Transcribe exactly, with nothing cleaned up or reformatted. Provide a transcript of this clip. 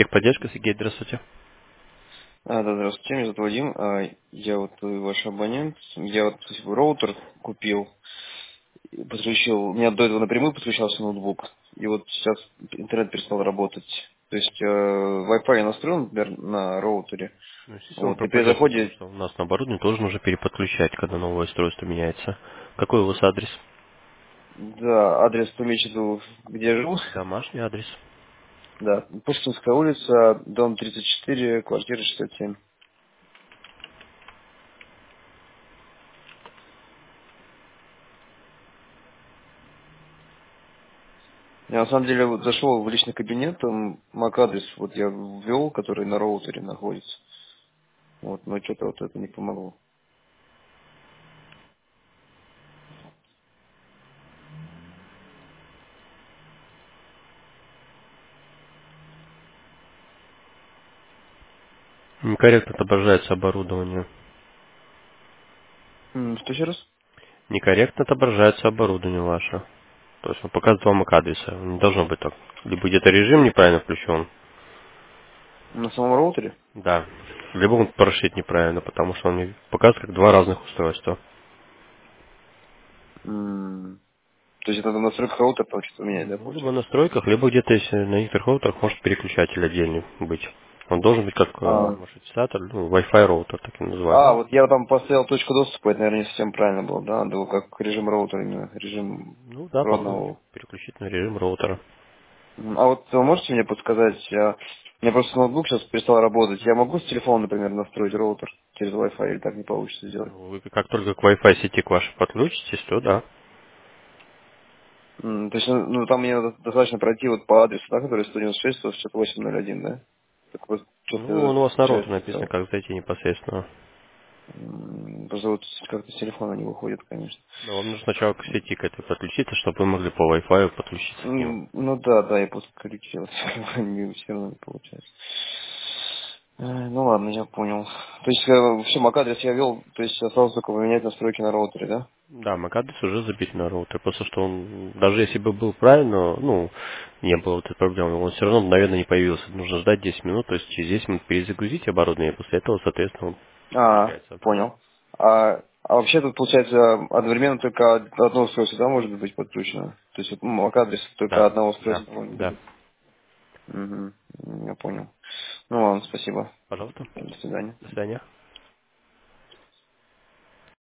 Техподдержка, Сергей, здравствуйте. А, да, здравствуйте, меня зовут Вадим. А, я вот э, ваш абонент. Я вот кстати, роутер купил, и подключил. У меня до этого напрямую подключался ноутбук. И вот сейчас интернет перестал работать. То есть э, Wi-Fi настроен, например, на роутере. Ну, естественно, он Вот, и при пропадет, потому заходе, что у нас на оборудование тоже нужно переподключать, когда новое устройство меняется. Какой у вас адрес? да, адрес помечен, был, где я живу. Домашний адрес. Да, Пушкинская улица, дом тридцать четыре, квартира шестьдесят семь. Я на самом деле вот зашел в личный кабинет, там MAC-адрес вот я ввел, который на роутере находится. Вот, но что-то вот это не помогло. Некорректно отображается оборудование. М, Что еще раз? Некорректно отображается оборудование ваше. То есть он показывает вам к адреса. Не должно быть так. Либо где-то режим неправильно включен. На самом роутере? Да. Либо он прошит неправильно, потому что он мне показывает как два разных устройства. М, То есть это надо настройка роутера получится менять, да, Ну, либо в получается? настройках, либо где-то, если на некоторых роутерах может переключатель отдельный быть. Он должен быть как э, А, маршрутизатор, ну, Wi-Fi роутер, так и а, называемый. вот я там поставил точку доступа, это, наверное, не совсем правильно было, да? Надо было как режим роутера, именно режим Ну да, попробуйте родного. переключить на режим роутера. М, А вот вы можете мне подсказать, я... у меня просто ноутбук сейчас перестал работать, я могу с телефона, например, настроить роутер через Wi-Fi, или так не получится сделать? Ну, вы как только к Wi-Fi сети к вашей подключитесь, то да. М, То есть, ну, ну, там мне надо достаточно пройти вот по адресу, да, который сто девяносто шесть сто шестьдесят восемь ноль один, да? Так вот, Ну, что-то он у вас на роутер написано, получается. как зайти непосредственно. М, Просто вот как-то с телефона не выходит, конечно. Но вам нужно сначала к сети к этой подключиться, чтобы вы могли по Wi-Fi подключиться к нему. М, Ну да, да, я просто корректировался, не все равно не получается. Э, Ну ладно, я понял. То есть э, все, MAC-адрес я ввел, то есть осталось только поменять настройки на роутере, да? Да, MAC-адрес уже забит на роутер. Просто что он, даже если бы был правильно, ну, не было вот этой проблемы, он все равно, наверное, не появился. Нужно ждать десять минут, то есть через десять минут перезагрузить оборудование, и после этого, соответственно, он А, включается. понял. А, а вообще тут получается одновременно только одно устройство, да, может быть подключено? То есть вот, м, MAC-адрес только Да, одного да, устройства может да. быть. Угу, я понял. Ну ладно, спасибо. Пожалуйста. До свидания. До свидания.